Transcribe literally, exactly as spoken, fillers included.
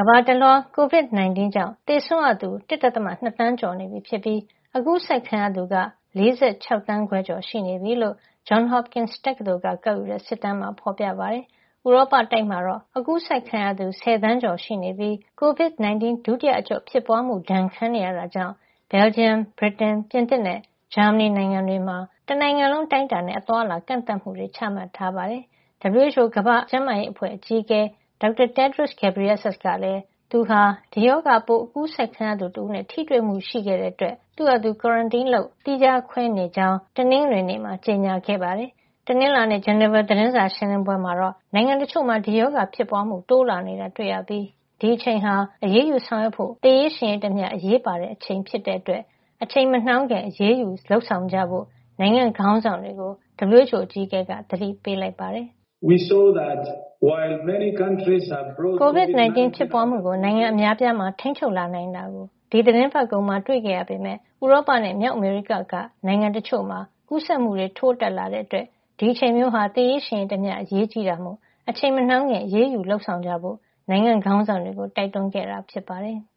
ကမ္ဘာတလွှား ကိုဗစ် ၁၉ ကြောင့်သေဆုံးရသူ ၁.၂ သန်းကျော်နေပြီဖြစ်ပြီး အကူးစက်ခံရသူက ၄၆ သန်းခွဲကျော်ရှိနေပြီလို့ Johns Hopkins တက္ကသိုလ်က ကောက်ယူတဲ့ စစ်တမ်းမှာ ဖော်ပြပါတယ်။ ဥရောပတိုက်မှာတော့ အကူးစက်ခံရသူ ၁၀ သန်းကျော်ရှိနေပြီး ကိုဗစ် ၁၉ ဒုတိယအကျော့ဖြစ်ပွားမှုဒဏ်ခံနေရတာကြောင့် Belgium, ဗြိတိန်၊ ပြင်သစ်နဲ့ ဂျာမနီနိုင်ငံတွေမှာ တနိုင်ငံလုံး အတိုင်းအတာနဲ့ အသွားအလာကန့်သတ်မှုတွေ ချမှတ်ထားပါတယ်။ ဒဗလျူအိုက်အို ကမ္ဘာ့ကျန်းမာရေးအဖွဲ့အကြီးအကဲ Doctor Tedros Adhanom Ghebreyesus ကလည်း သူဟာ ဒီရောဂါပိုး အကူးစက်ခံရသူတဦးနဲ့ ထိတွေ့မှုရှိခဲ့တဲ့အတွက် သူ့ဟာသူ Quarantine လုပ် သီးခြားခွဲနေကြောင်း တနင်္ဂနွေနေ့မှာ ကြေညာခဲ့ပါတယ်။ တနင်္လာနေ့ ဂျနီဗာသတင်းစာရှင်းလင်းပွဲမှာတော့ နိုင်ငံတချို့မှာ ဒီရောဂါဖြစ်ပွားမှု တိုးလာနေတာတွေ့ရပြီး ဒီအချိန်ဟာ အရေးယူဆောင်ရွက်ဖို့ သေရေးရှင်ရေးတမျှ အရေးပါတဲ့အချိန်ဖြစ်တဲ့အတွက် အချိန်မနှောင်းခင် အရေးယူလုပ်ဆောင်ကြဖို့ နိုင်ငံခေါင်းဆောင်တွေကို ဒဗလျူအိုက်အို အကြီးအကဲက သတိပေးလိုက်ပါတယ်။ “ ကိုဗစ် ၁၉ ဖြစ်ပွားမှုကို နိုင်ငံအများအပြားမှာ ထိန်းချုပ်လာနိုင်တာကို ဒီသီတင်းပတ်ကုန်မှာ တွေ့ခဲ့ရပေမယ့် ဥရောပနဲ့ မြောက်အမေရိကက နိုင်ငံတချို့မှာ ကူးစက်မှုတွေ ထိုးတက်လာတဲ့အတွက် ဒီအချိန်မျိုးဟာ သေရေးရှင်ရေးတမျှ အရေးကြီးတာမို့ အချိန်မနှောင်းခင် အရေးယူလုပ်ဆောင်ကြဖို့ နိုင်ငံခေါင်းဆောင်တွေကို တိုက်တွန်းခဲ့တာ ဖြစ်ပါတယ်။